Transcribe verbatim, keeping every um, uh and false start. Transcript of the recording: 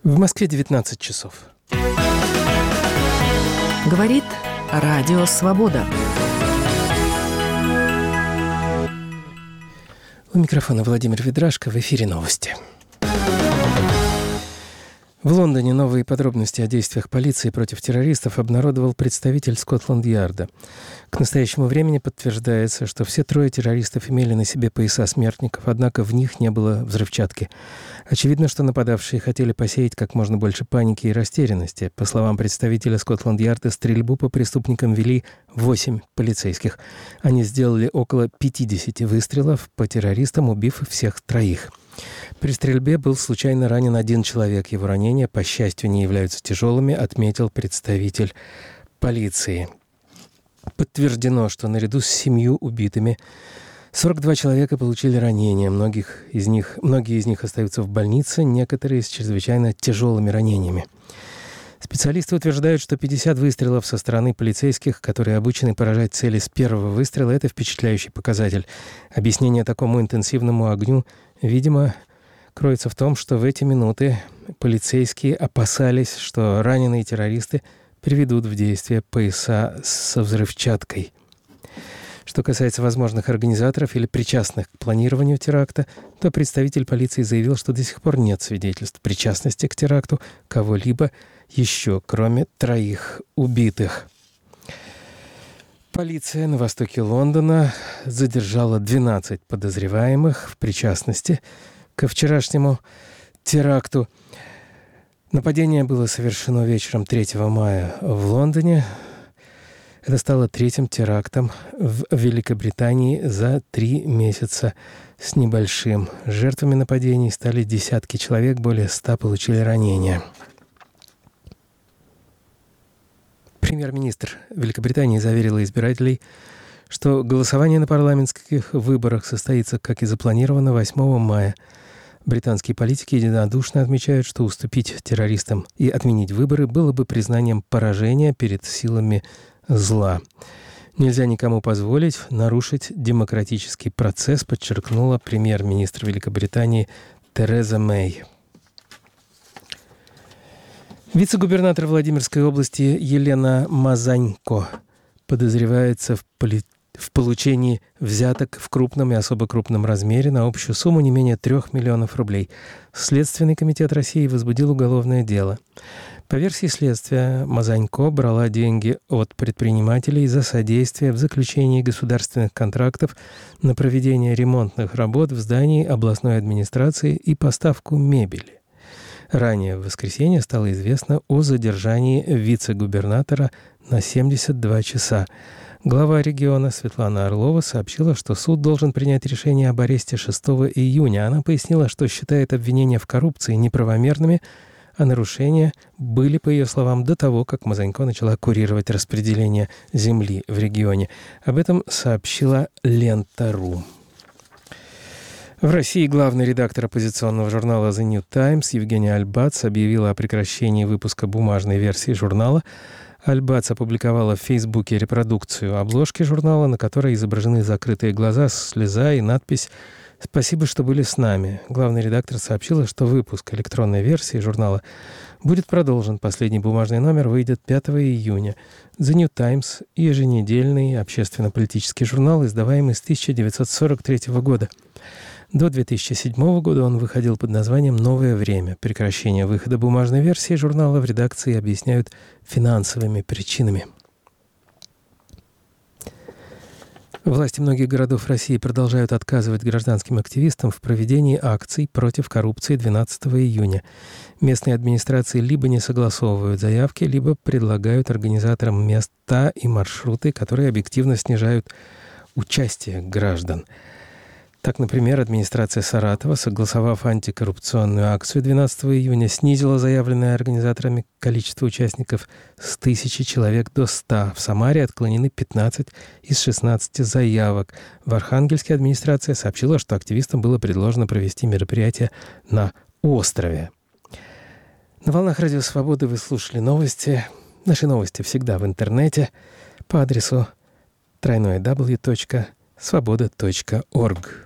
В Москве девятнадцать часов. Говорит Радио Свобода. У микрофона Владимир Ведрашко, в эфире новости. В Лондоне новые подробности о действиях полиции против террористов обнародовал представитель Скотланд-Ярда. К настоящему времени подтверждается, что все трое террористов имели на себе пояса смертников, однако в них не было взрывчатки. Очевидно, что нападавшие хотели посеять как можно больше паники и растерянности. По словам представителя Скотланд-Ярда, стрельбу по преступникам вели восемь полицейских. Они сделали около пятьдесят выстрелов по террористам, убив всех троих. При стрельбе был случайно ранен один человек. Его ранения, по счастью, не являются тяжелыми, отметил представитель полиции. Подтверждено, что наряду с семью убитыми сорок два человека получили ранения. Многих из них, многие из них остаются в больнице, некоторые с чрезвычайно тяжелыми ранениями. Специалисты утверждают, что пятьдесят выстрелов со стороны полицейских, которые обучены поражать цели с первого выстрела, это впечатляющий показатель. Объяснение такому интенсивному огню, видимо, кроется в том, что в эти минуты полицейские опасались, что раненые террористы приведут в действие пояса со взрывчаткой. Что касается возможных организаторов или причастных к планированию теракта, то представитель полиции заявил, что до сих пор нет свидетельств причастности к теракту кого-либо еще, кроме троих убитых. Полиция на востоке Лондона задержала двенадцать подозреваемых в причастности ко вчерашнему теракту. Нападение было совершено вечером третьего мая в Лондоне. Это стало третьим терактом в Великобритании за три месяца с небольшим. Жертвами нападений стали десятки человек, более ста получили ранения. Премьер-министр Великобритании заверила избирателей, что голосование на парламентских выборах состоится, как и запланировано, восьмого мая. Британские политики единодушно отмечают, что уступить террористам и отменить выборы было бы признанием поражения перед силами зла. Нельзя никому позволить нарушить демократический процесс, подчеркнула премьер-министр Великобритании Тереза Мэй. Вице-губернатор Владимирской области Елена Мазанько подозревается в, поли... в получении взяток в крупном и особо крупном размере на общую сумму не менее трех миллионов рублей. Следственный комитет России возбудил уголовное дело. По версии следствия, Мазанько брала деньги от предпринимателей за содействие в заключении государственных контрактов на проведение ремонтных работ в здании областной администрации и поставку мебели. Ранее в воскресенье стало известно о задержании вице-губернатора на семьдесят два часа. Глава региона Светлана Орлова сообщила, что суд должен принять решение об аресте шестого июня. Она пояснила, что считает обвинения в коррупции неправомерными, а нарушения были, по ее словам, до того, как Мазанько начала курировать распределение земли в регионе. Об этом сообщила Лента.ру. В России главный редактор оппозиционного журнала The New Times Евгения Альбац объявила о прекращении выпуска бумажной версии журнала. Альбац опубликовала в Фейсбуке репродукцию обложки журнала, на которой изображены закрытые глаза, слеза и надпись «Спасибо, что были с нами». Главный редактор сообщила, что выпуск электронной версии журнала будет продолжен. Последний бумажный номер выйдет пятого июня. The New Times – еженедельный общественно-политический журнал, издаваемый с тысяча девятьсот сорок третьего года. До две тысячи седьмого года он выходил под названием «Новое время». Прекращение выхода бумажной версии журнала в редакции объясняют финансовыми причинами. Власти многих городов России продолжают отказывать гражданским активистам в проведении акций против коррупции двенадцатого июня. Местные администрации либо не согласовывают заявки, либо предлагают организаторам места и маршруты, которые объективно снижают участие граждан. Так, например, администрация Саратова, согласовав антикоррупционную акцию двенадцатого июня, снизила заявленное организаторами количество участников с тысячи человек до ста. В Самаре отклонены пятнадцать из шестнадцати заявок. В Архангельске администрация сообщила, что активистам было предложено провести мероприятие на острове. На волнах Радио Свободы вы слушали новости. Наши новости всегда в интернете по адресу дабл ю дабл ю дабл ю точка свобода точка орг.